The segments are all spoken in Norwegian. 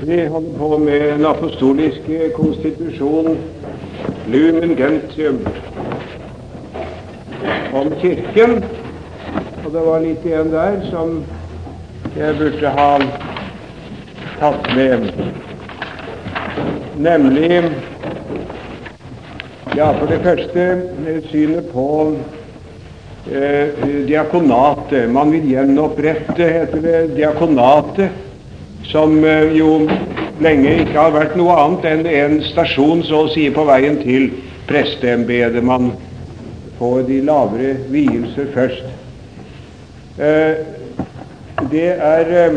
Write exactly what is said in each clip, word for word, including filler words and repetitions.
Vi holder på med en apostolisk konstitusjon, Lumen Gentium, om kirken, og det var litt igjen der som jeg burde ha tatt med, nemlig, ja, for det første synet på eh, diakonatet. Man vil gjenopprette, heter det, diakonatet, som eh, jo lenge ikke har vært noe annet enn en stasjon, så å si, på veien til presteembedet. Man får de lavere vielser først. Eh, det er eh,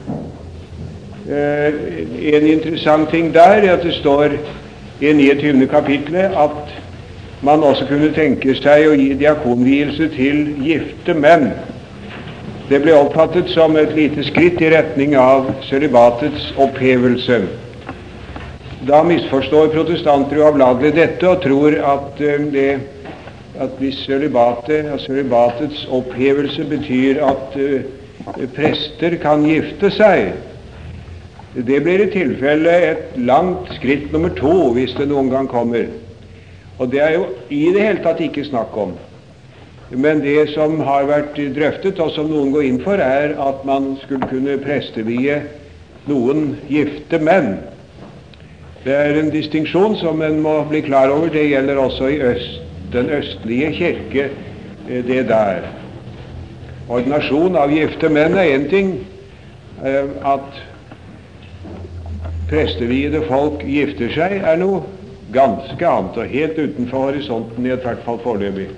en interessant ting der, at det står i niogtyvende kapitlet at man også kunne tenke seg å gi diakonvielse til gifte menn. Det ble oppfattet som et lite skritt i retning av sølibatets opphevelse. Da misforstår protestanter og avladelig dette og tror at, det, at hvis sølibatet, sølibatets opphevelse betyr at uh, prester kan gifte seg, det blir i tilfelle et langt skritt nummer to, hvis det noen gang kommer. Og det er jo i det hele tatt ikke snakk om. Men det som har vært drøftet, og som noen går inn for, er at man skulle kunne prestevie noen gifte menn. Det er en distinksjon som en må bli klar over. Det gjelder også i øst, den østlige kirke, det der. Ordinasjon av gifte menn er en ting, at presteviede folk gifter seg er noe ganske annet, og helt utenfor horisonten, i hvert fall foreløpig.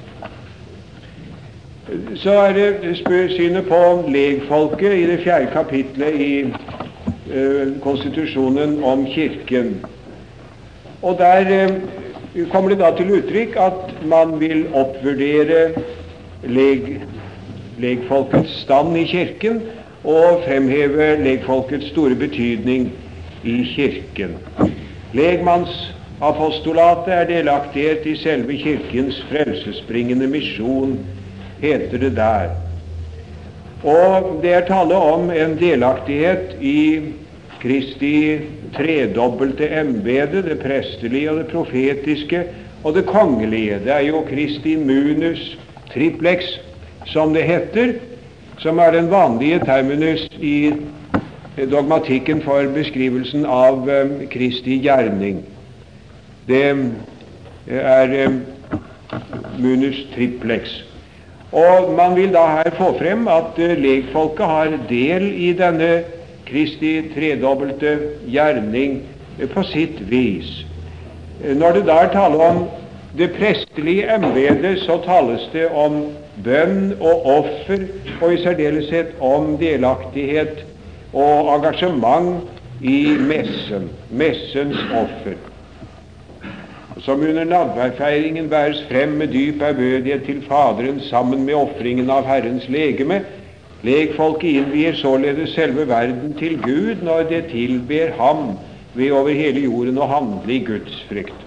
Så er det synet på legfolket i det fjerde kapitlet i uh, konstitusjonen om kirken. Og der uh, kommer det da til uttrykk at man vil oppvurdere leg, legfolkets stand i kirken og fremheve legfolkets store betydning i kirken. Legmannsapostolatet er delaktighet i selve kirkens frelsesbringende misjon, heter det der. Og det er tale om en delaktighet i Kristi tredobbelte embede, det prestelige og det profetiske og det kongelige. Det er jo Kristi munus triplex, som det heter, som er den vanlige terminus i dogmatikken for beskrivelsen av um, Kristi gjerning. Det er um, munus triplex. Og man vil da her få frem at uh, legfolket har del i denne Kristi tredobbelte gjerning uh, på sitt vis. Uh, når det da er tale om det prestelige embedet, så tales det om bønn og offer, og i særdeleshet om delaktighet og engasjement i messen, messens offer, som under nadværfeiringen bæres frem med dyp ærbødighet til Faderen sammen med ofringen av Herrens legeme. Legfolket innvier således selve verden til Gud når det tilber ham ved over hele jorden å handle i Guds frykt.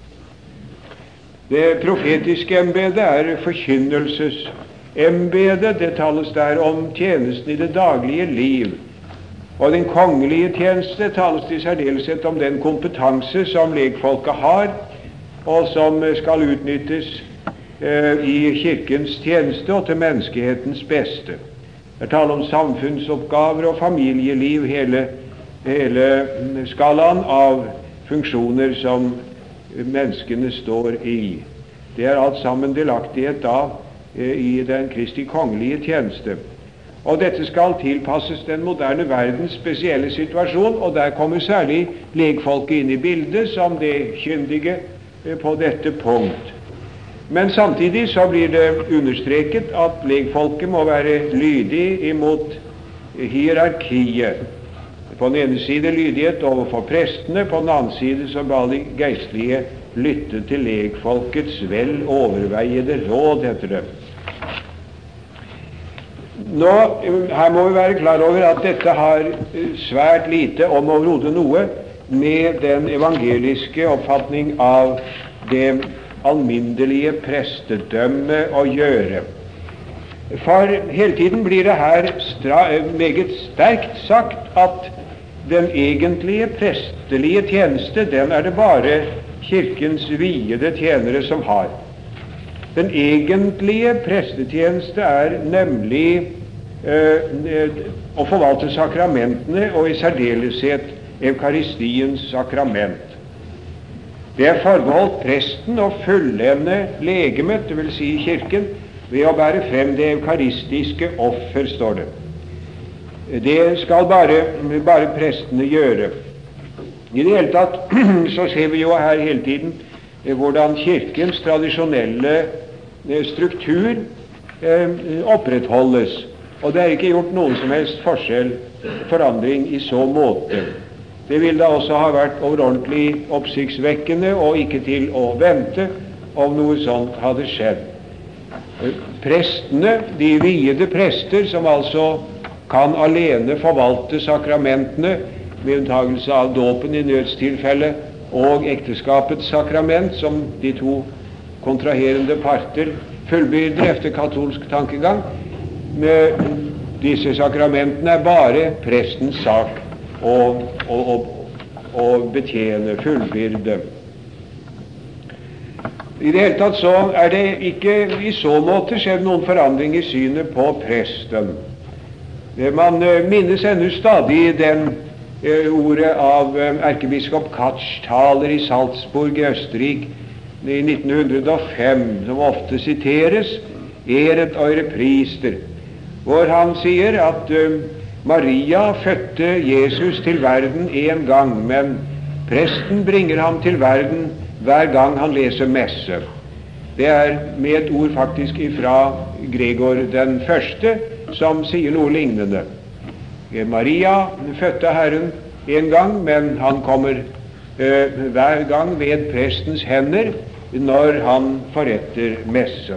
Det profetiske embedet er forkynnelsesembedet. Det tales der om tjenesten i det daglige liv. Og den kongelige tjeneste tales i særdeleshet om den kompetanse som legfolket har, og som skal utnyttes eh, i kirkens tjeneste og til menneskehetens beste. Det taler om samfunnsoppgaver og familieliv, hele, hele skalaen av funksjoner som menneskene står i. Det er alt sammen delaktighet da eh, i den Kristi kongelige tjeneste. Og dette skal tilpasses den moderne verdens spesielle situasjon, og der kommer særlig legfolket inn i bildet som det kyndige på dette punkt. Men samtidig så blir det understreket at legfolket må være lydig imot hierarkiet. På den ene side lydighet overfor prestene, på den andre side så ba de geistlige lytte til legfolkets vel overveiede råd, heter det. Nå, her må vi være klar over at dette har svært lite, om overhodet noe, med den evangeliske oppfatning av det alminnelige prestedømme å gjøre. For hele tiden blir det her stra, meget sterkt sagt at den egentlige prestelige tjeneste, den er det bare kirkens viede tjenere som har. Den egentlige prestetjeneste er nemlig eh, å forvalte sakramentene, og i særdeleshet eukaristiens sakrament. Det er forbeholdt presten å fullende legemet, det vil si kirken, ved å bære frem det eukaristiske offer, står det. Det skal bare, bare prestene gjøre. I det hele tatt så ser vi jo her hele tiden hvordan kirkens tradisjonelle struktur opprettholdes, og det er ikke gjort noen som helst forskjell, forandring i så måte. Det ville da også ha vært overordentlig oppsiktsvekkende og ikke til å vente om noe sånt hadde skjedd. Prestene, de viede prester, som altså kan alene forvalte sakramentene, med unntagelse av dåpen i nødstilfelle og ekteskapets sakrament, som de to kontraherende parter fullbyrder efter katolsk tankegang. Med disse sakramentene er bare prestens sak å, å, å, å betjene, fullbyrde. I det hele tatt så er det ikke i så måte skjedd noen forandring i synet på presten. Man minnes ennå stadig den eh, ordet av eh, erkebiskop Katz-taler i Salzburg i Østerrike i nitten hundre og fem, som ofte siteres, «Eret eure priester», hvor han sier at eh, Maria fødte Jesus til verden en gang, men presten bringer ham til verden hver gang han leser messe. Det er med et ord faktisk ifra Gregor den første, som sier noe lignende. Maria fødte Herren en gang, men han kommer eh, hver gang ved prestens hender når han forretter messen.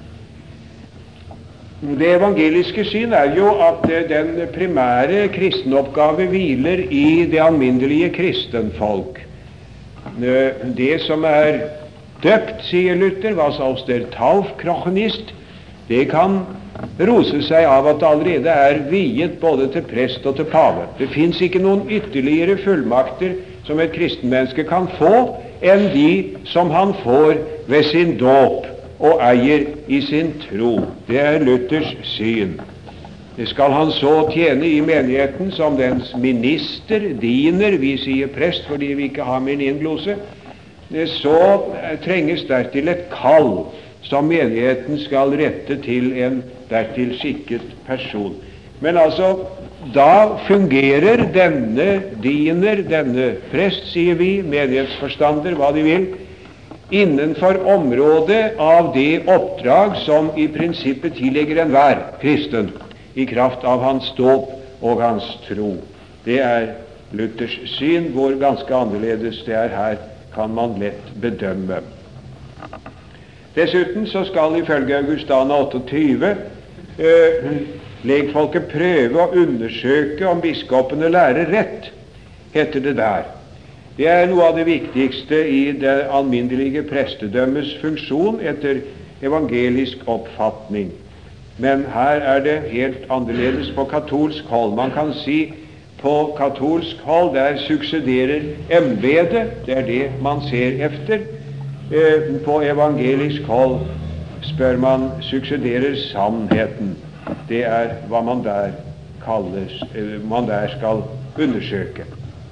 Det evangeliske syn er jo at eh, den primære kristenoppgave hviler i det alminnelige kristenfolk. Eh, det som er døpt, sier Luther, was aus der Taufkrochen ist, det kan rose seg av at det allerede er viet både til prest og til pave. Det fins ikke noen ytterligere fullmakter som et kristenmenneske kan få enn de som han får ved sin dåp og eier i sin tro. Det er Luthers syn. Det skal han så tjene i menigheten som dens minister, diener, vi sier prest fordi vi ikke har meninglose, så trenges dertil et kall som menigheten skal rette til en dertil skikket person. Men altså, da fungerer denne diener, denne prest, sier vi, menighetsforstander, hva de vil, innenfor området av det oppdrag som i prinsippet tillegger enhver kristen, i kraft av hans dåp og hans tro. Det er Luthers syn, hvor ganske annerledes det er her, kan man lett bedømme. Dessuten så skal ifølge Augustana otteogtyve eh, legfolket prøve å undersøke om biskopene lærer rett, heter det der. Det er noe av det viktigste i det alminnelige prestedømmes funksjon etter evangelisk oppfatning. Men her er det helt annerledes på katolsk hold. Man kan si på katolsk hold der suksederer embedet, det er det man ser efter. På evangelisk hold spør man suksederer sannheten. Det er hva man der kalles, man der skal undersøke.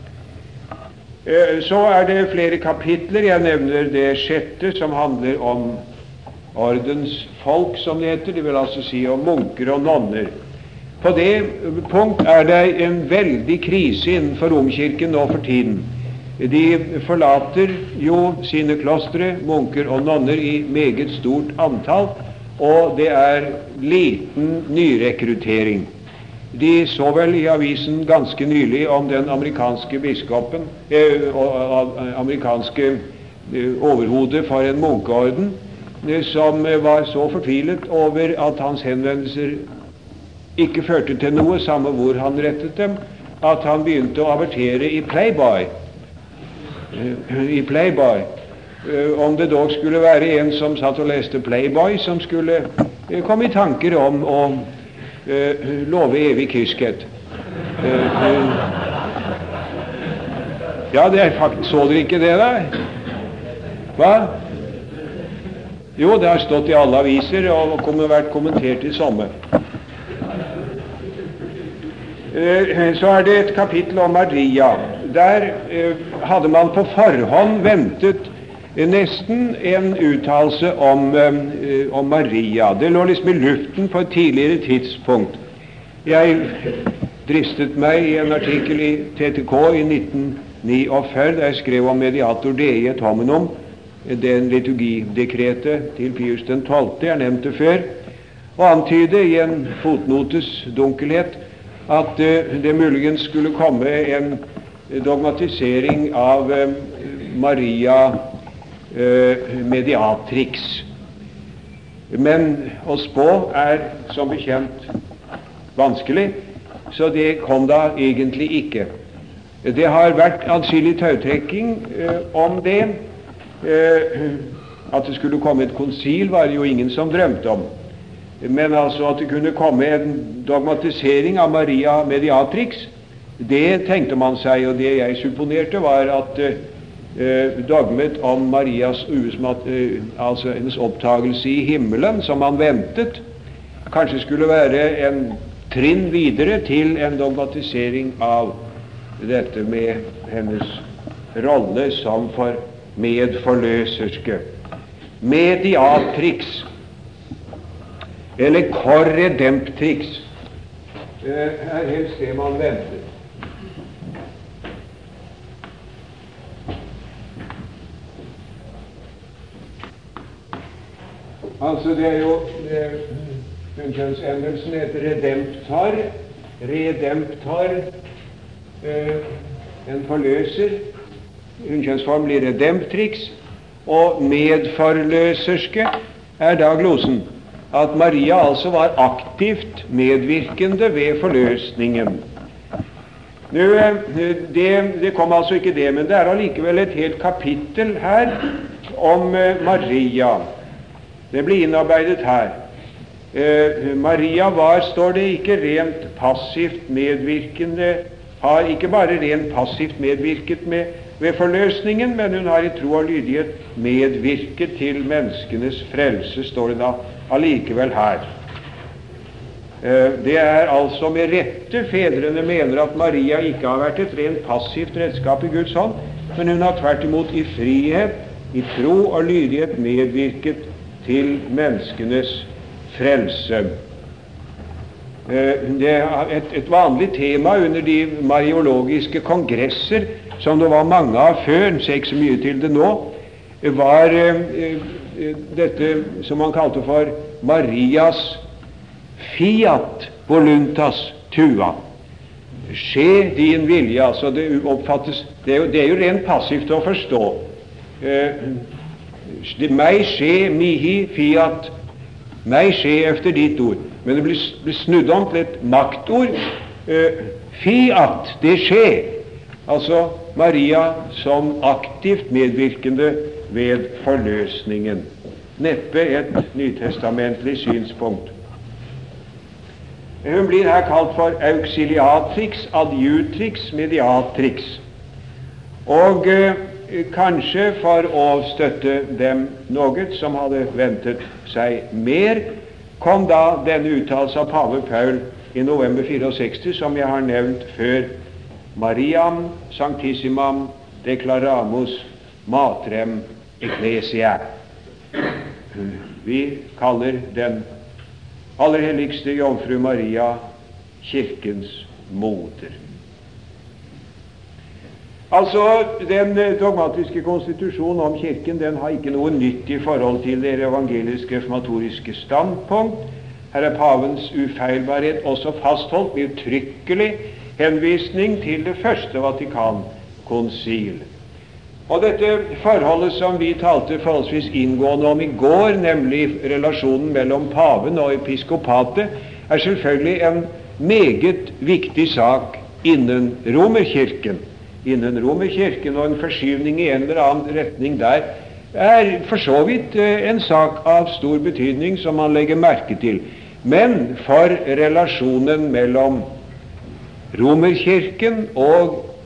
Så er det flere kapitler. Jeg nevner det sjette, som handler om ordens folk, som det heter. Det vil altså si om munker og nonner. På det punkt er det en veldig krise innenfor Romkirken nå for tiden. De forlater jo sine klostre, munker og nonner, i meget stort antall, og det er liten nyrekruttering. De så vel i avisen ganske nylig om den amerikanske biskopen, eh, og amerikanske eh, overhodet for en munkeorden, eh, som var så fortvilet over at hans henvendelser ikke førte til noe, samme hvor han rettet dem, at han begynte å avertere i Playboy. i Playboy. Om det dog skulle være en som satt og leste Playboy, som skulle komme i tanker om å uh, love evig kyskhet. Uh, uh, Ja, det er faktisk, så dere ikke det der? Hva? Jo, det har stått i alle aviser og kommer vært kommentert i sommer. Så er det et kapittel om Maria. Der hadde man på forhånd ventet nesten en uttalelse om, om Maria. Det lå liksom i luften på et tidligere tidspunkt. Jeg dristet meg i en artikkel i T T K i nitten niogfyrre, der jeg skrev om mediator Dei et hominum, den liturgidekretet til Pius den tolvte, jeg nevnte før, og antyde i en fotnotes dunkelhet at uh, det muligens skulle komme en dogmatisering av uh, Maria uh, mediatrix. Men å spå er som bekjent vanskelig, så det kom da egentlig ikke. Det har vært adskillig tautrekking uh, om det. Uh, at det skulle komme et konsil var det jo ingen som drømte om. Men altså at det kunne komme en dogmatisering av Maria mediatrix, det tenkte man seg, og det jeg supponerte var at uh, dogmet om Marias usmat, uh, altså hennes opptagelse i himmelen, som man ventet, kanskje skulle være en trinn videre til en dogmatisering av dette med hennes rolle som for medforløserske. Mediatrix eller korredemptrix er helst det man venter. Altså det er jo unnkjønnsendelsen heter redemptar. Redemptar, eh, en forløser. Unnkjønnsform blir redemptrix, og medforløserske er da glosen. At Maria altså var aktivt medvirkende ved forløsningen. Nå, det, det kom altså ikke det, men det er allikevel et helt kapittel her om Maria. Det blir innarbeidet her. Eh, Maria var, står det, ikke rent passivt medvirkende, har ikke bare rent passivt medvirket med, ved forløsningen, men hun har i tro og lydighet medvirket til menneskenes frelse, står det da allikevel her. Det er altså med rette fedrene mener at Maria ikke har vært et rent passivt redskap i Guds hånd, men hun har tvert imot i frihet, i tro og lydighet medvirket til menneskenes frelse. Det er et, et vanlig tema under de mariologiske kongresser, som det var mange av før, en ser ikke så mye til det nå, var dette som man kalte for Marias fiat voluntas tua. Skje din vilje, altså det oppfattes, det er jo, det er jo rent passivt å forstå. Eh, meg skje mihi fiat, meg skje efter ditt ord. Men det blir, blir snudd om til et maktord. Eh, fiat, det skje. Altså Maria som aktivt medvirkende ved forløsningen. Neppe et nytestamentlig synspunkt. Hun blir her kalt for auxiliatrix, adjutrix, mediatrix. Og eh, kanskje for å støtte dem noe som hadde ventet seg mer, kom da denne uttalelse av pave Paul i november sekstifire, som jeg har nevnt før: Mariam sanctissimam declaramus matrem ecclesia. Vi kaller den aller helligste jomfru Maria kirkens moder. Altså, den dogmatiske konstitusjonen om kirken, den har ikke noe nytt i forhold til det evangeliske reformatoriske standpunkt. Her er pavens ufeilbarhet også fastholdt med uttrykkelig henvisning til det første Vatikankonsil. Og dette forholdet som vi talte forholdsvis inngående om i går, nemlig relasjonen mellom paven og episkopatet, er selvfølgelig en meget viktig sak innen Romerkirken. Innen Romerkirken, og en forskyvning i en eller annen retning der er for så vidt en sak av stor betydning som man legger merke til. Men for relasjonen mellom Romerkirken og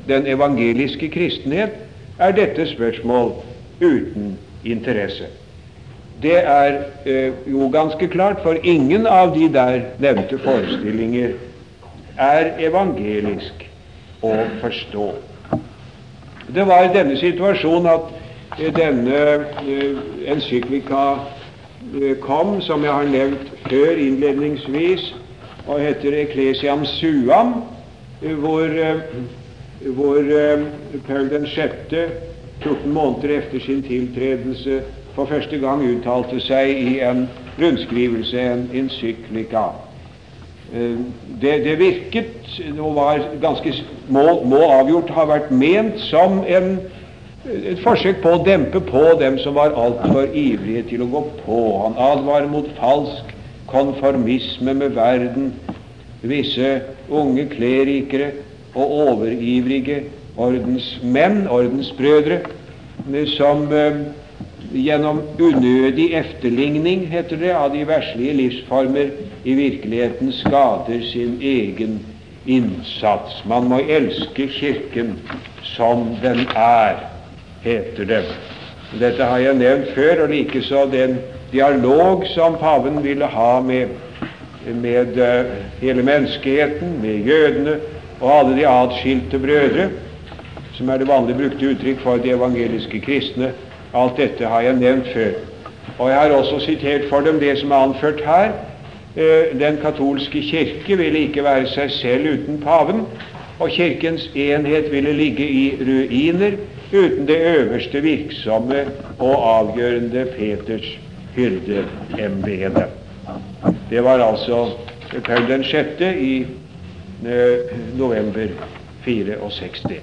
den evangeliske kristenhet, er dette spørsmål uten interesse. Det er eh, jo ganske klart, for ingen av de der nevnte forestillinger er evangelisk å forstå. Det var i denne situasjonen at eh, denne eh, encyklika eh, kom, som jeg har nevnt før innledningsvis, og heter Ecclesiam Suam, eh, hvor, eh, hvor eh, Paul den sjette, fjorten måneder efter sin tiltredelse, for første gang uttalte seg i en rundskrivelse, en encyklika. Det, det virket og var ganske må, må avgjort ha vært ment som en, et forsøk på å dempe på dem som var altfor ivrige til å gå på. Han advarer mot falsk konformisme med verden, visse unge klerikere og overivrige ordensmenn, ordensbrødre, som eh, gjennom unødig efterligning, heter det, av de verslige livsformer i virkeligheten skader sin egen innsats. Man må elske Kirken som den er, heter det. Dette har jeg nevnt før, og likeså den dialog som paven ville ha med, med uh, hele menneskeheten, med jødene og alle de atskilte brødre, som er det vanlig brukte uttrykk for de evangeliske kristne. Alt dette har jeg nevnt før. Og jeg har også sitert for dem det som er anført her. Den katolske kirke ville ikke være seg selv uten paven, og kirkens enhet ville ligge i ruiner uten det øverste virksomme og avgjørende Peters hyrdeembete. Det var altså Paul den sjette i november sekstifire.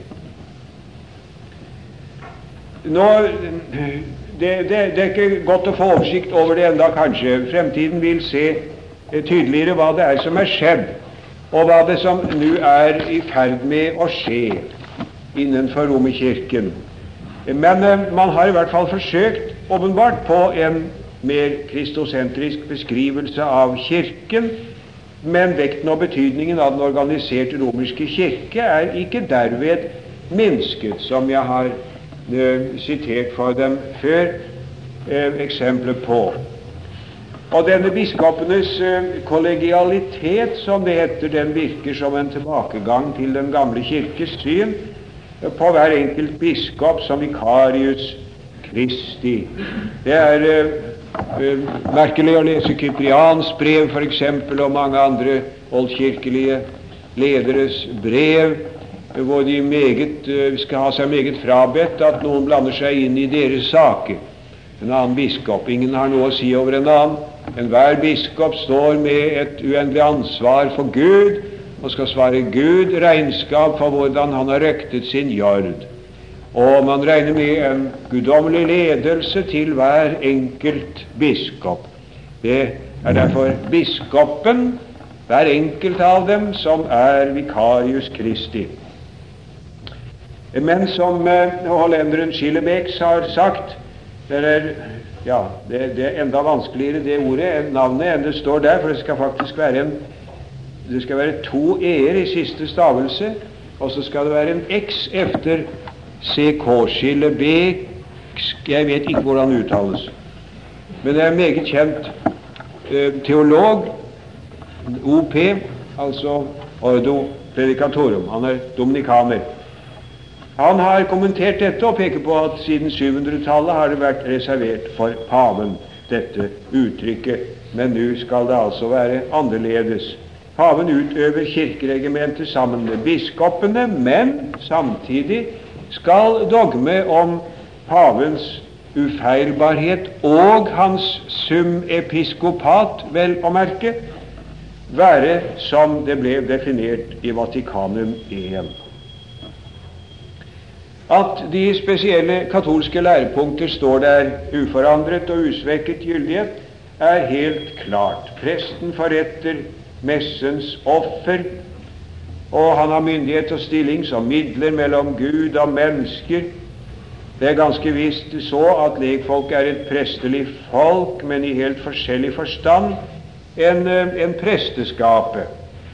Nå, det, det, det er ikke godt å få oversikt over det enda, kanskje. Fremtiden vil se tydeligere hva det er som er skjedd, og hva det som nå er i ferd med å skje innenfor Romerkirken. Men eh, man har i hvert fall forsøkt, åpenbart, på en mer kristosentrisk beskrivelse av Kirken, men vekten og betydningen av den organiserte romerske kirke er ikke derved minsket, som jeg har Uh, sitert for dem før uh, eksempler på. Og denne biskopenes uh, kollegialitet, som det heter, den virker som en tilbakegang til den gamle kirkes syn uh, på hver enkelt biskop som vicarius Christi. Det er uh, uh, merkelig å lese Kyprians brev, for eksempel, og mange andre oldkirkelige lederes brev, hvor de meget, skal ha seg meget frabedt at noen blander seg inn i deres saker. En annen biskop, ingen har noe å si over en annen. Enhver biskop står med et uendelig ansvar for Gud, og skal svare Gud regnskap for hvordan han har røktet sin jord. Og man regner med en guddommelig ledelse til hver enkelt biskop. Det er derfor biskopen, hver enkelt av dem, som er vicarius Christi. Men som eh, hollenderen Schillebeek har sagt, det er, ja, det, det er enda vanskeligere det ordet enn navnet enn det står der, for det skal faktisk være en, det skal være to e-er i siste stavelse, og så skal det være en x efter C K. Schillebeek, jeg vet ikke hvordan det uttales, men det er meget kjent eh, teolog, O P, altså Ordo Predicatorum, han er dominikaner. Han har kommentert dette og peker på at siden syvhundretallet har det vært reservert for paven, dette uttrykket, men nå skal det altså være annerledes. Paven utøver kirkeregimentet sammen med biskopene, men samtidig skal dogme om pavens ufeilbarhet og hans sum-episkopat, vel å merke, være som det ble definert i Vatikanum én. At de spesielle katolske lærepunkter står der uforandret og usvekket gyldighet, er helt klart. Presten forretter messens offer, og han har myndighet og stilling som midler mellom Gud og mennesker. Det er ganske visst så at lekfolk er et prestelig folk, men i helt forskjellig forstand enn en presteskapet.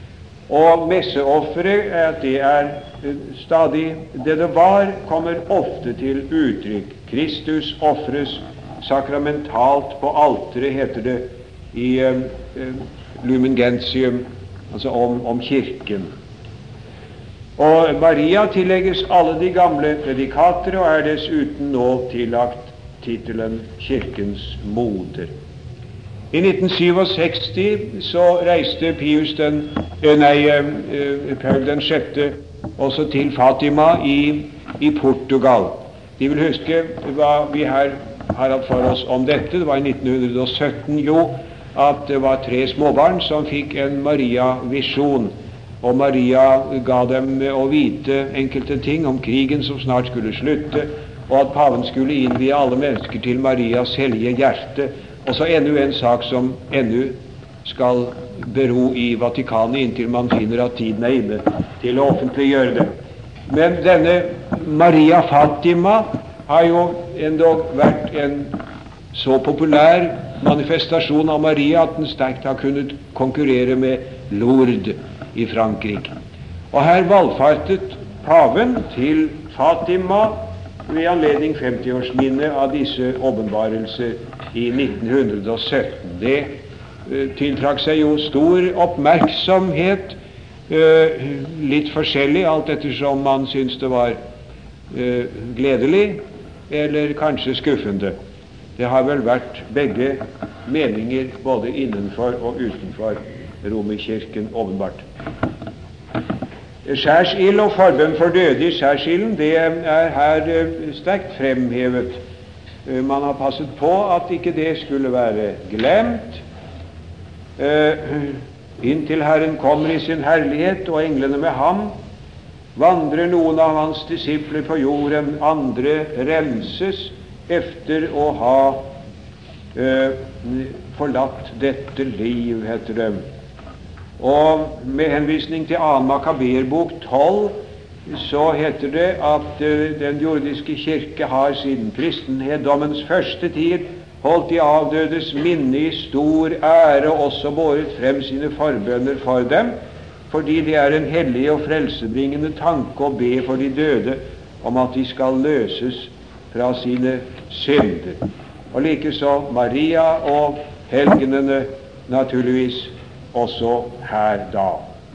Og messeofferet, at det er stadig det det var, kommer ofte til uttrykk. Kristus offres sakramentalt på alteret, heter det i uh, uh, Lumen Gentium, altså om, om kirken. Og Maria tillegges alle de gamle predikater og er dessuten nå tillagt titelen Kirkens moder. I nitten syvogseksti så reiste Pius den, nei, Paul den sjette også til Fatima i, i Portugal. De vil huske hva vi her har hatt for oss om dette. Det var i nitten sytten jo at det var tre småbarn som fikk en Maria-visjon. Og Maria ga dem å vite enkelte ting om krigen som snart skulle slutte, og at paven skulle innvie alle mennesker til Marias hellige hjerte. Og så enda en sak som enda skal bero i Vatikanet inntil man finner at tiden er inne til å offentliggjøre det. Men denne Maria Fatima har jo endog vært en så populær manifestasjon av Maria at den sterkt har kunnet konkurrere med Lourdes i Frankrike. Og her valgfartet paven til Fatima ved anledning femtiårsminnet av disse åpenbarelser i nitten sytten. Det uh, tiltrakk seg jo stor oppmerksomhet, uh, litt forskjellig, alt ettersom man syntes det var uh, gledelig, eller kanskje skuffende. Det har vel vært begge meninger, både innenfor og utenfor Romerkirken, åpenbart. Skjærsild og forbønn for døde i skjærsilden, det er her uh, sterkt fremhevet. Uh, man har passet på at ikke det skulle være glemt. Uh, inntil Herren kommer i sin herlighet og englene med ham, vandrer noen av hans disipler på jorden, andre renses efter å ha uh, forlatt dette liv, heter det. Og med henvisning til annen Makaberbok tolv så heter det at uh, den jordiske kirke har siden kristendomens første tid holdt de avdødes minne i stor ære og også båret frem sine forbønner for dem, fordi det er en hellig og frelsebringende tanke å be for de døde om at de skal løses fra sine synder. Og likeså Maria og helgenene naturligvis også her da.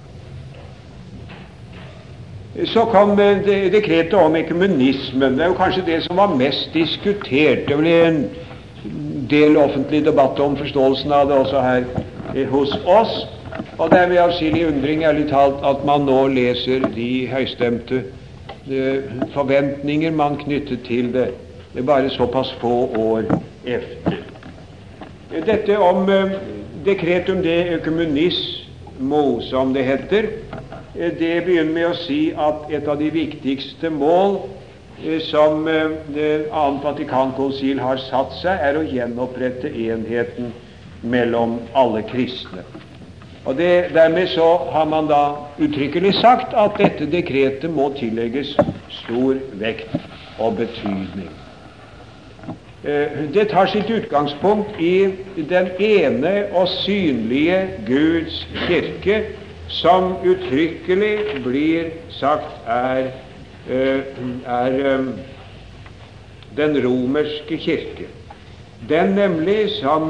Så kom det dekretet om ekumenismen. Det er jo kanskje det som var mest diskutert. Det ble en del offentlig debatt om forståelsen av det også her eh, hos oss. Og det er med avskillig undring, ærlig talt, at man nå leser de høystemte eh, forventninger man knyttet til det. Det er bare såpass få år efter. Dette om eh, dekretum de økumenismo, som det heter, det begynner med å si at et av de viktigste mål som det annet Vatikankonsil har satt seg, er å gjenopprette enheten mellom alle kristne. Og det, dermed så har man da uttrykkelig sagt at dette dekretet må tillegges stor vekt og betydning. Det tar sitt utgangspunkt i den ene og synlige Guds kirke, som uttrykkelig blir sagt er, er den romerske kirke. Den nemlig som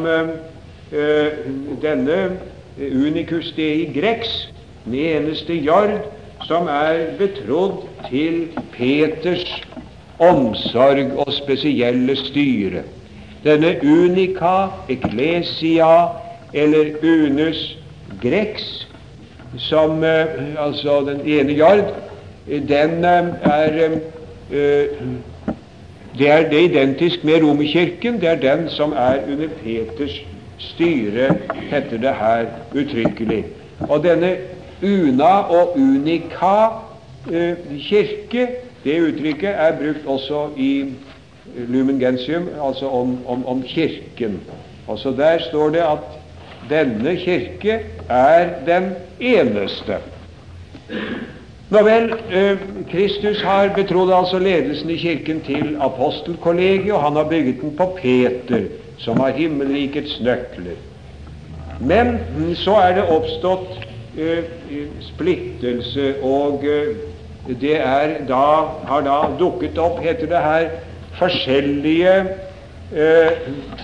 denne unicus dei grex, den eneste jord, som er betrodd til Peters omsorg og spesielle styre. Denne unica ecclesia, eller unus grex, som eh, altså den ene jord, den eh, er eh, det er det identisk med Romerkirken. Det er den som er under Peters styre, heter det her uttrykkelig. Og denne una og unica eh, kirke, det uttrykket er brukt også i Lumen Gentium, altså om, om, om kirken. Også der står det at denne kirke er den eneste. Nå vel, eh, Kristus har betrodd altså ledelsen i kirken til apostelkollegiet, og han har bygget den på Peter, som har himmelrikets nøkler. Men så er det oppstått eh, splittelse, og eh, det er da, har da dukket opp, heter det her, forskjellige eh,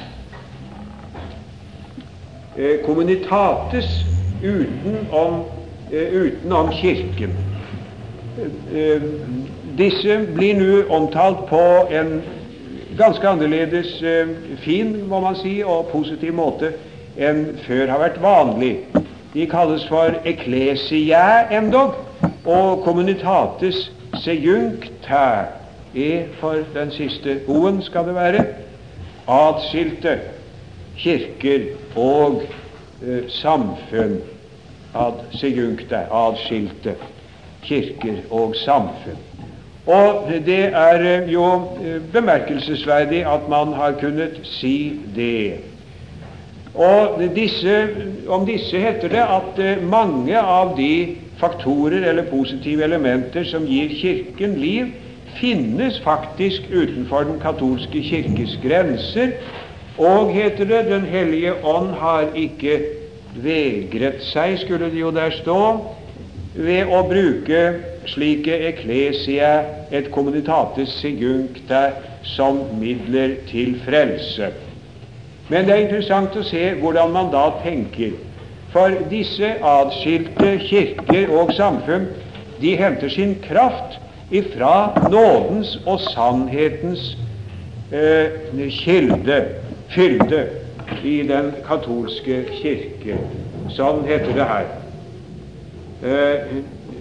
eh, communitates utenom, eh, utenom kirken. Eh, disse blir nå omtalt på en ganske annerledes eh, fin, må man si, og positiv måte enn før har vært vanlig. De kalles for ecclesia endog, og communitates sejuncta er for den siste o-en skal det være, adskilte kirker og eh, samfunn, ad sejuncta, adskilte kirker og samfunn. Og det er jo bemerkelsesverdig at man har kunnet si det. Og disse, om disse heter det at mange av de faktorer eller positive elementer som gir kirken liv, finnes faktisk utenfor den katolske kirkes grenser, og heter det, Den hellige ånd har ikke vegret seg, skulle det jo der stå, ved å bruke slike ecclesia et communitates sejuncta som midler til frelse. Men det er interessant å se hvordan man da tenker, for disse adskilte kirker og samfunn, de henter sin kraft ifra nådens og sannhetens eh, kilde, fylde i den katolske kirke. Sånn heter det her. Eh,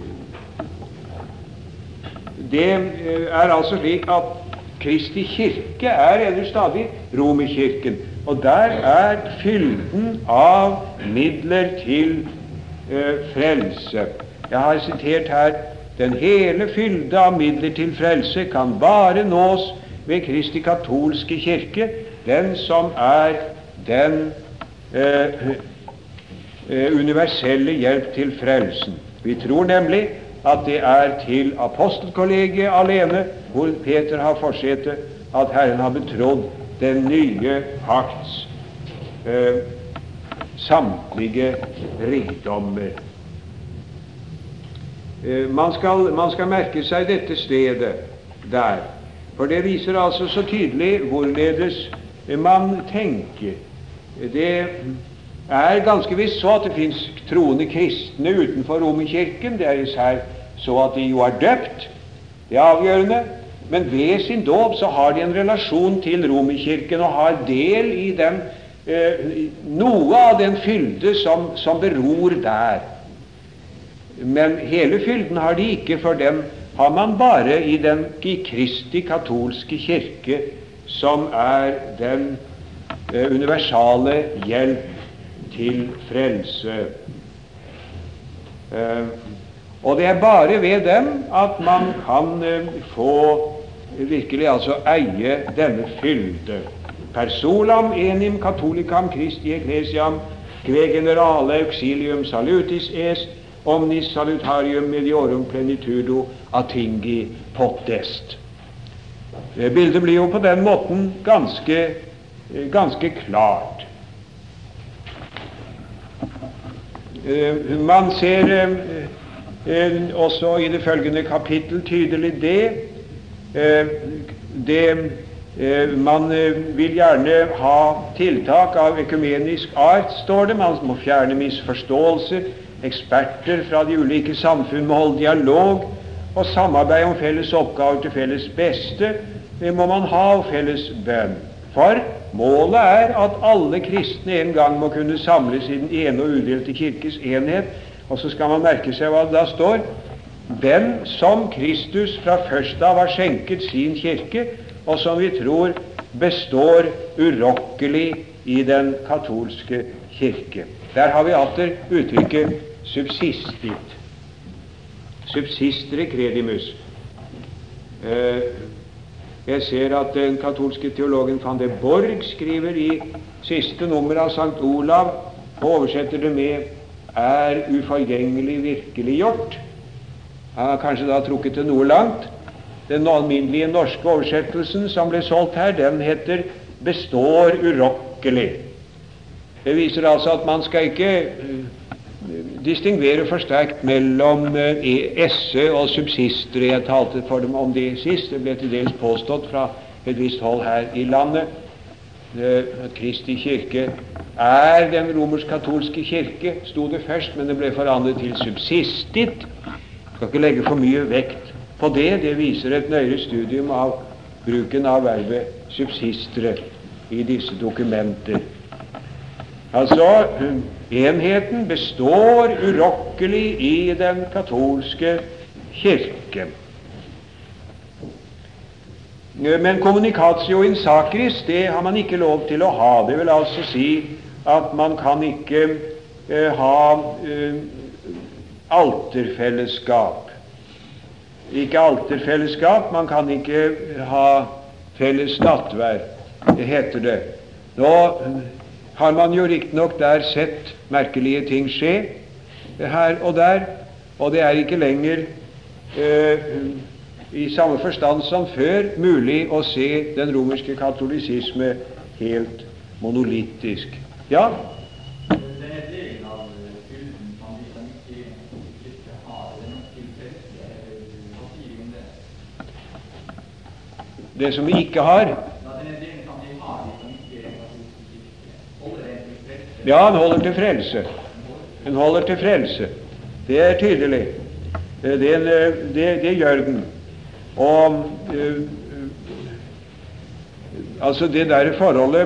det er altså slik at Kristi kirke er ellers stadig Romerkirken, og der er fylden av midler til eh, frelse. Jeg har sitert her: den hele fylde av midler til frelse kan bare nås ved Kristi katolske kirke, den som er den eh, universelle hjelp til frelsen. Vi tror nemlig at det er til apostelkollegiet alene, hvor Peter har forsete, at Herren har betrodd den nye pakts eh, samtlige rikdommer. Eh, man, skal, man skal merke seg dette stedet der, for det viser altså så tydelig hvorledes man tenker. Det er ganske visst så at det finnes troende kristne utenfor Romerkirken. Det er især så at de jo er døpt, det er avgjørende, men ved sin dåp så har de en relasjon til Romerkirken og har del i den, eh, noe av den fylde som, som beror der. Men hele fylden har de ikke, for den har man bare i den i Kristi katolske kirke, som er den eh, universale hjelp til frelse. Eh, og det er bare ved dem at man kan eh, få virkelig altså eie denne fylde. Per solam enim catholicam Christi ecclesiam que generale auxilium salutis est omnis salutarium mediorum plenitudo attingi potest. Eh, bildet blir jo på den måten ganske, eh, ganske klart. Uh, man ser uh, uh, også i det følgende kapittel tydelig det. Uh, det uh, man uh, vil gjerne ha tiltak av økumenisk art, står det. Man må fjerne misforståelser. Eksperter fra de ulike samfunn må holde dialog og samarbeide om felles oppgaver til felles beste. Det må man ha, og felles bønn. For målet er at alle kristne en gang må kunne samles i den ene og udelte kirkes enhet. Og så skal man merke seg hva det da står: den som Kristus fra først av har skjenket sin kirke, og som vi tror består urokkelig i den katolske kirke. Der har vi atter uttrykket subsistit. Subsistere credimus. Eh, Jeg ser at den katolske teologen van der Borg skriver i siste nummer av Sankt Olav, og oversetter det med er uforgjengelig virkeliggjort. Han har kanskje da trukket det noe langt. Den alminnelige norske oversettelsen som ble solgt her, den heter består urokkelig. Det viser altså at man skal ikke distinguere for sterkt mellom eh, esse og subsistere. Jeg talte for dem om det sist. Det ble til dels påstått fra et visst hold her i landet eh, at Kristi kirke er den romersk-katolske kirke, sto det først, men det ble forandret til subsistit. Jeg skal ikke legge for mye vekt på det. Det viser et nøyere studium av bruken av verbet subsistere i disse dokumenter. Altså, enheten består urokkelig i den katolske kirke. Men communicatio in sacris, det har man ikke lov til å ha. Det vil altså si at man kan ikke eh, ha eh, alterfellesskap. Ikke alterfellesskap, man kan ikke ha felles nattverd, det heter det. Nå har man jo riktignok der sett merkelige ting skje her og der, og det er ikke lenger eh, i samme forstand som før mulig å se den romerske katolisisme helt monolittisk. Ja? Denne delen av kulten som vi kan ikke, ikke ha den tilfeldige, hva sier vi om det? Det som vi ikke har? Ja, denne delen som vi har, vi kan ikke holder den til frelse. Ja, han holder til frelse. Han holder til frelse. Det er tydelig. Det, det, det gjør den. Og uh, altså det der forholdet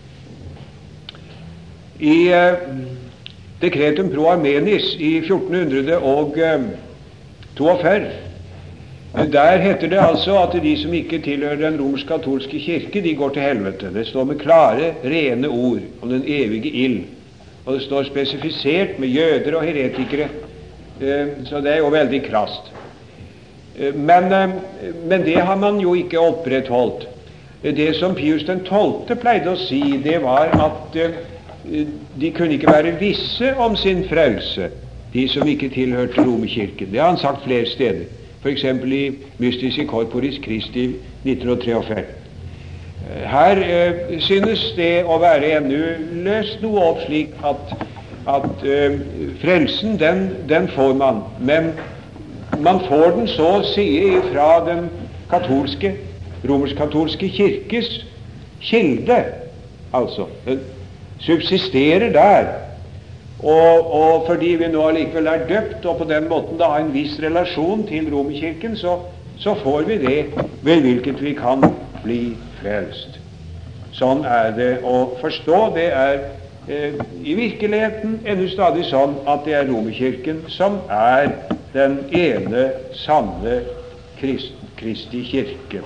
i uh, Decretum pro Armenis i fjorten toogfyrre, der heter det altså at de som ikke tilhører den romersk-katolske kirke, de går til helvete. Det står med klare, rene ord om den evige ild, og det står spesifisert med jøder og heretikere, uh, så det er jo veldig krast. Men, men det har man jo ikke opprettholdt. Det som Pius den tolvte pleide å si, det var at de kunne ikke være visse om sin frelse, de som ikke tilhørte Romerkirken. Det har han sagt flere steder, for eksempel i Mystici Corporis Christi nitten treogfyrre. Her eh, synes det å være ennå løst noe opp slik at, at eh, frelsen, den, den får man, men man får den så å si fra den katolske, romersk-katolske kirkes kilde, altså. Den subsisterer der. Og, og fordi vi nå allikevel er døpt, og på den måten da har en viss relasjon til Romerkirken, så, så får vi det ved hvilket vi kan bli frelst. Sånn er det å forstå. Det er eh, i virkeligheten ennå stadig sånn at det er Romerkirken som er den ene sanne Krist, Kristi kirke.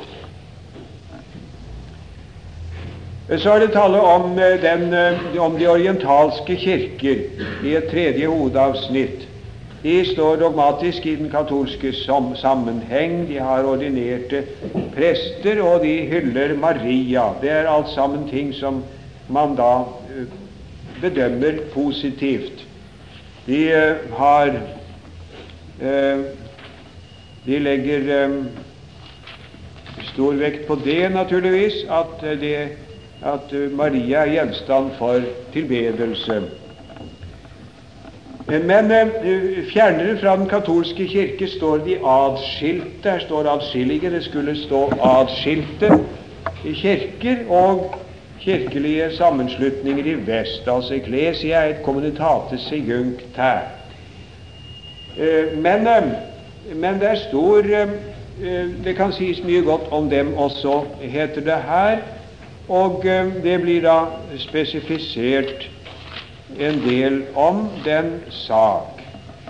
Så er det tale om, den, om de orientalske kirker i et tredje hovedavsnitt. De står dogmatisk i den katolske sammenheng, de har ordinerte prester, og de hyller Maria. Det er alt sammen ting som man da bedømmer positivt. De har De legger stor vekt på det, naturligvis, at, det, at Maria er gjenstand for tilbedelse. Men fjernere fra den katolske kirke står de adskilte. Her står adskillige, det skulle stå adskilte kirker og kirkelige sammenslutninger i vest. Altså Ecclesia et communitatis iuncta. Men, men det er stor, det kan sies mye godt om dem også, heter det her, og det blir da spesifisert en del om den sak.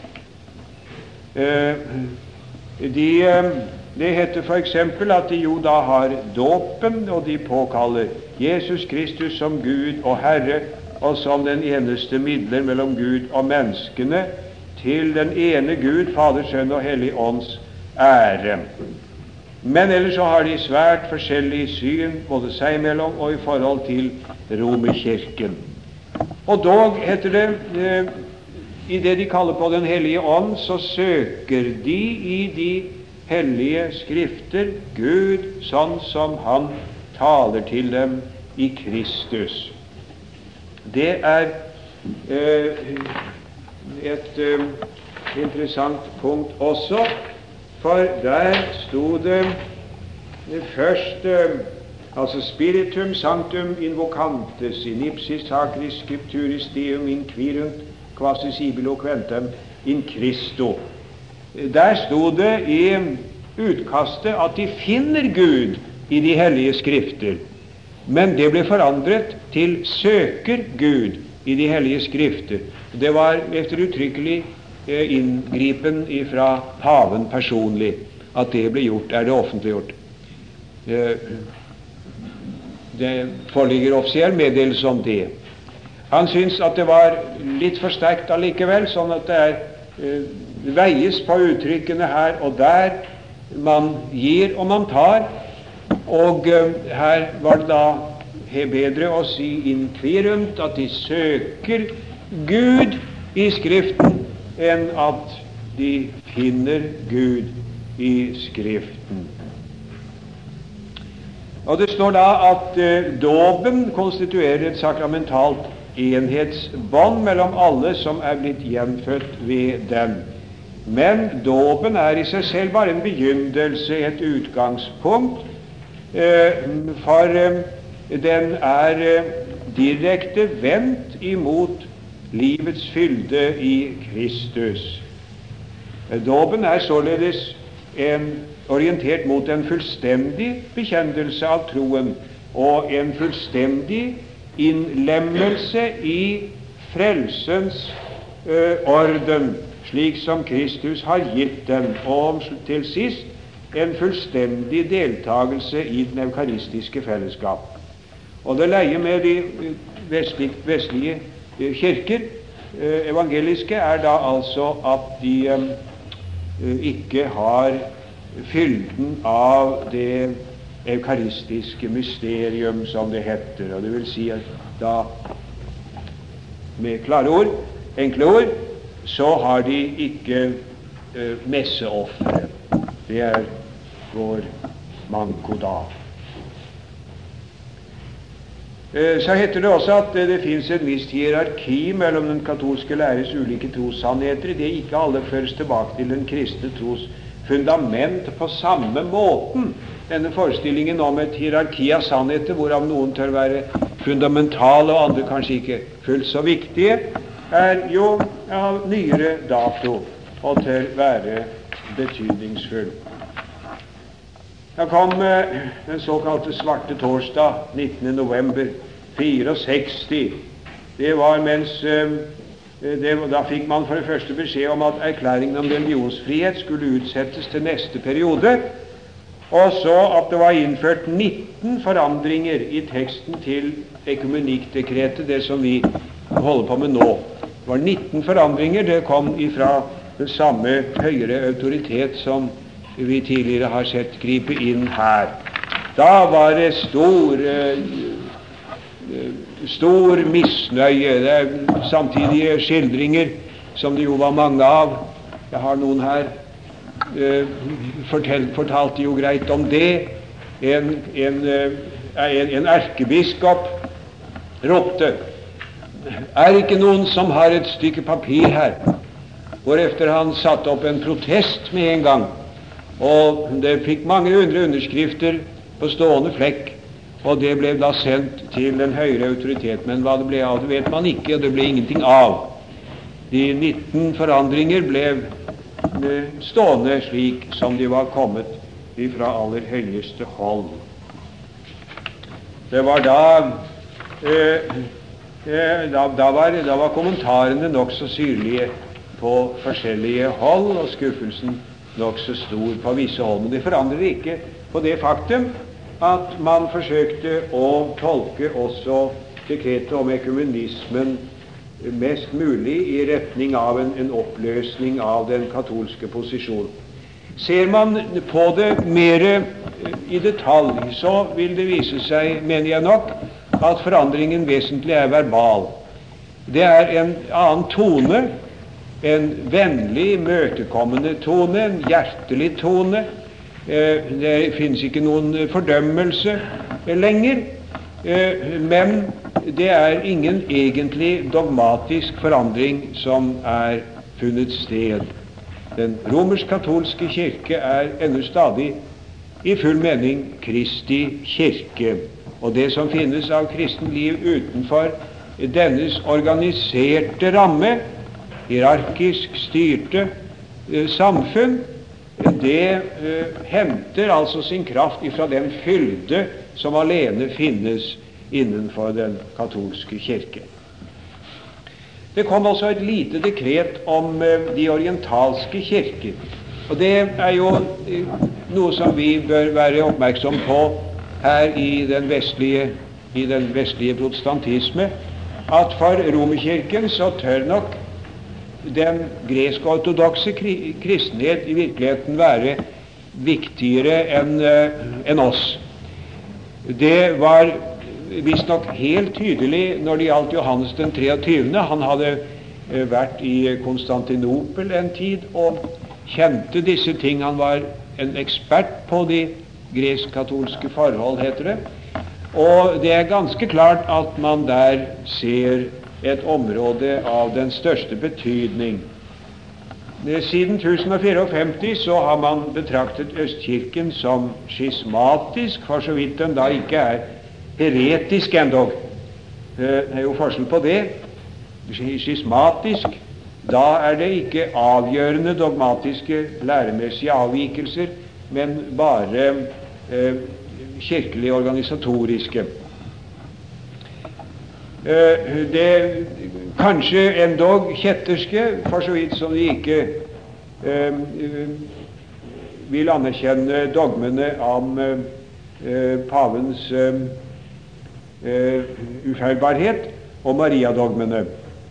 De, det heter for eksempel at de jo da har dåpen, og de påkaller Jesus Kristus som Gud og Herre, og som den eneste midler mellom Gud og menneskene, til den ene Gud, Fader, Sønn og Hellig Ånds ære. Men ellers så har de svært forskjellige syn, både seg imellom og i forhold til Romerkirken. Og dog, heter det, eh, i det de kaller på Den hellige ånd, så søker de i de hellige skrifter Gud sånn som Han taler til dem i Kristus. Det er eh, et uh, interessant punkt også, for der sto det først uh, altså spiritum sanctum invocantes in ipsis sacris scripturis deum inquirunt quasi sibi loquentem in Christo. Der sto det i utkastet at de finner Gud i de hellige skrifter, men det ble forandret til søker Gud i de hellige skrifter. Det var efter uttrykkelig eh, inngripen fra paven personlig at det ble gjort, er det offentliggjort. Eh, det foreligger offisiell meddelelse om det. Han syns at det var litt for sterkt allikevel, sånn at det er, eh, veies på uttrykkene her og der. Man gir og man tar, og uh, her var det da bedre å si inquirunt, at de søker Gud i Skriften, enn at de finner Gud i Skriften. Og det står da at uh, dåpen konstituerer et sakramentalt enhetsbånd mellom alle som er blitt gjenfødt ved den. Men dåpen er i seg selv bare en begynnelse, et utgangspunkt, eh, for eh, den er eh, direkte vendt imot livets fylde i Kristus. Dåpen er således en, orientert mot en fullstendig bekjennelse av troen og en fullstendig innlemmelse i frelsens eh, orden, slik som Kristus har gitt den, og til sist en fullstendig deltagelse i den eukaristiske fellesskap. Og det leier med de vestlige, vestlige kirker, evangeliske, er da altså at de eh, ikke har fylden av det eukaristiske mysterium, som det heter. Og det vil si at da, med klare ord, enkle ord, så har de ikke uh, messeoffere. Det er vår manko da. Uh, så heter det også at uh, det finnes et visst hierarki mellom den katolske læres ulike trossannheter. Det ikke alle føres tilbake til den kristne tros fundament på samme måten. Denne forestillingen om et hierarki av sannheter, hvorav noen tør være fundamentale og andre kanskje ikke fullt så viktige, er jo av nyere dato og tør være betydningsfull. Da kom eh, den såkalte svarte torsdag nittende november sekstifire. Det var mens eh, det, da fikk man for det første beskjed om at erklæringen om religionsfrihet skulle utsettes til neste periode, og så at det var innført nitten forandringer i teksten til ekumenikkdekretet, det som vi holder på med nå. Det var nitten forandringer. Det kom ifra den samme høyere autoritet som vi tidligere har sett gripe inn her. Da var det stor uh, stor misnøye. Det er samtidige skildringer, som det jo var mange av. Jeg har noen her. Uh, fortell, fortalte jo greit om det. En, en, uh, en, en erkebiskop ropte: er det ikke noen som har et stykke papir her? Hvorefter han satte opp en protest med en gang, og det fikk mange hundre underskrifter på stående flekk, og det ble da sendt til den høyere autoritet. Men hva det ble av, det vet man ikke, og det ble ingenting av. De nitten forandringer ble stående slik som de var kommet fra aller høyeste hold. Det var da eh, Da, da, var, da var kommentarene nok så syrlige på forskjellige hold, og skuffelsen nok så stor på visse hold. Men det forandrer ikke på det faktum at man forsøkte å tolke også dekretet om ekumenismen mest mulig i retning av en, en oppløsning av den katolske posisjonen. Ser man på det mer i detalj, så vil det vise seg, mener jeg nok, at forandringen vesentlig er verbal. Det er en annen tone, en vennlig, møtekommende tone, en hjertelig tone. Det finnes ikke noen fordømmelse lenger, men det er ingen egentlig dogmatisk forandring som er funnet sted. Den romersk-katolske kirke er ennå stadig i full mening Kristi kirke, og det som finnes av kristen liv utenfor dennes organiserte ramme, hierarkisk styrte eh, samfunn, det eh, henter altså sin kraft ifra den fylde som alene finnes innenfor den katolske kirke. Det kom også et lite dekret om eh, de orientalske kirker, og det er jo eh, noe som vi bør være oppmerksom på her i den vestlige, i den vestlige protestantisme, at for Romerkirken så tør nok den gresk-ortodokse kristenhet i virkeligheten være viktigere enn uh, enn oss. Det var visstnok helt tydelig når det gjaldt Johannes den treogtyvende. Han hadde uh, vært i Konstantinopel en tid og kjente disse ting. Han var en ekspert på de gresk-katolske forhold, heter det. Og det er ganske klart at man der ser et område av den største betydning. Siden tusen og femtifire så har man betraktet Østkirken som schismatisk, for så vidt den da ikke er heretisk endog. Det er jo forskjell på det. Schismatisk, da er det ikke avgjørende dogmatiske læremessige avvikelser, men bare eh, kirkelig organisatoriske. Uh, det kanskje endog kjetterske, for så vidt som de ikke uh, uh, vil anerkjenne dogmene om uh, uh, pavens uh, uh, ufeilbarhet og Maria-dogmene.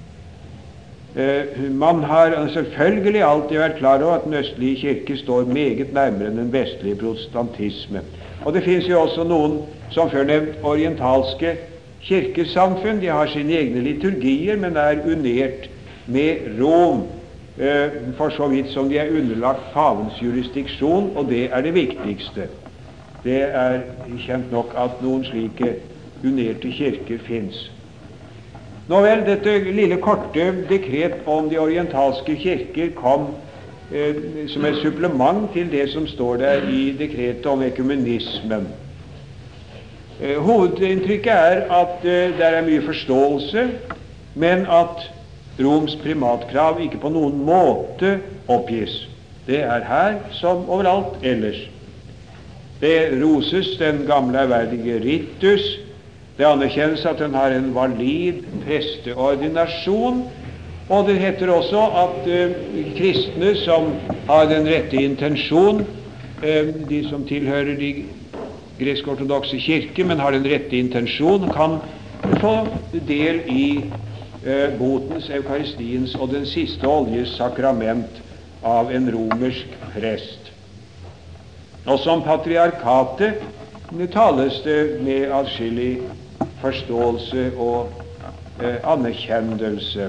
Uh, man har selvfølgelig alltid vært klar over at den østlige kirke står meget nærmere den vestlige protestantisme. Og det finnes jo også noen, som før nevnt, orientalske kirkesamfunn. De har sine egne liturgier, men er unert med Rom, eh, for så vidt som de er underlagt pavens jurisdiksjon, og det er det viktigste. Det er kjent nok at noen slike unerte kirker finnes. Nå vel, dette lille korte dekret om de orientalske kirker kom eh, som et supplement til det som står der i dekretet om ekumenismen. Eh, hovedinntrykket er at eh, det er mye forståelse, men at Roms primatkrav ikke på noen måte oppgis. Det er her som overalt ellers. Det roses den gamle ærverdige ritus. Det anerkjennes at den har en valid presteordinasjon, og det heter også at eh, kristne som har den rette intensjon, eh, de som tilhører de gresk-ortodokse kirke, men har den rette intensjon, kan få del i eh, botens, eukaristiens og den siste oljes sakrament av en romersk prest. Og som patriarkatet tales det med atskillig forståelse og eh, anerkjennelse.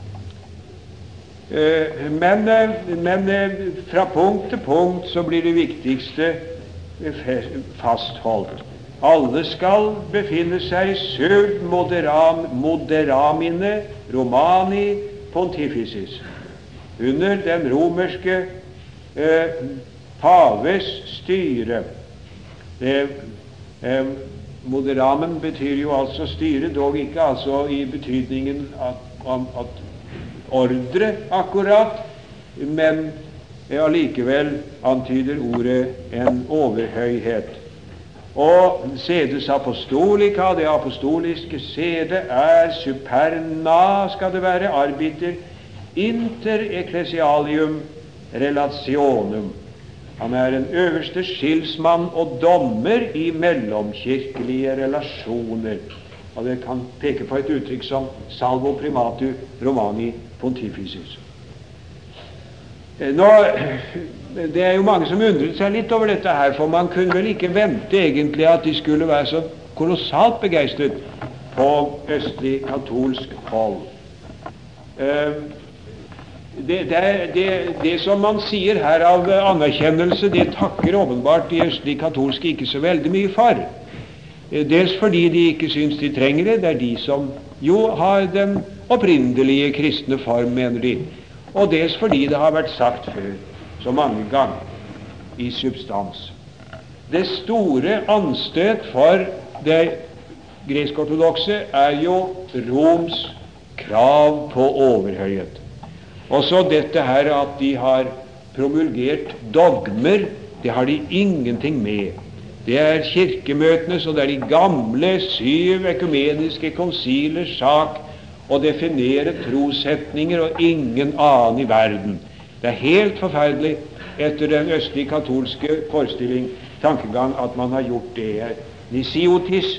Eh, men eh, men eh, fra punkt til punkt så blir det viktigste eh, fastholdt. Alle skal befinne seg sub moderam, moderamine romani pontificis, under den romerske eh, paves styre. Det eh, Moderamen betyr jo altså styre, dog ikke altså i betydningen at, at, at ordre akkurat, men allikevel antyder ordet en overhøyhet. Og sedes apostolica, det apostoliske sede, er superna, skal det være, arbiter inter ecclesialium relationum. Han er en øverste skilsmann og dommer i mellomkirkelige relasjoner. Og det kan peke på et uttrykk som salvo primatu romani pontificis. Nå, det er jo mange som undret seg litt over dette her, for man kunne vel ikke vente egentlig at de skulle være så kolossalt begeistret på østlig katolsk hold. Uh, Det, det, det, det som man sier her av anerkjennelse, det takker åpenbart de østlige katolske ikke så veldig mye for. Dels fordi de ikke syns de trenger det, det er de som jo har den opprinnelige kristne form, mener de, og dels fordi det har vært sagt før så mange ganger i substans. Det store anstøt for det gresk-ortodokse er jo Roms krav på overhøyhet. Og så dette her at de har promulgert dogmer, det har de ingenting med. Det er kirkemøtenes og det er de gamle syv økumeniske konsilers sak å definere trossetninger og ingen annen i verden. Det er helt forferdelig etter den østlige katolske forestilling, tankegang, at man har gjort det. Nisiotis,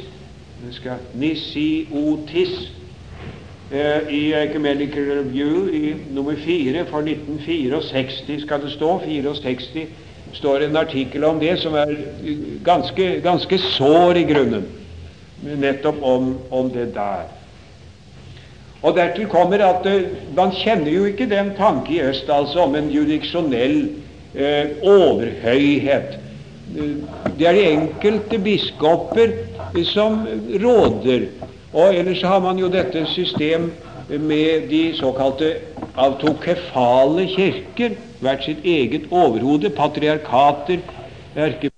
Nisiotis eh, i Ecumenical Review i nummer fire for nitten sekstifire skal det stå, sekstifire, står en artikkel om det som er ganske, ganske sår i grunnen, nettopp om, om det der. Og dertil kommer at uh, man kjenner jo ikke den tanke i øst, altså om en jurisdiksjonell uh, overhøyhet. Uh, det er de enkelte biskoper uh, som råder, og ellers har man jo dette system med de såkalte autokefale kirker, hvert sitt eget overhode, patriarkater, erke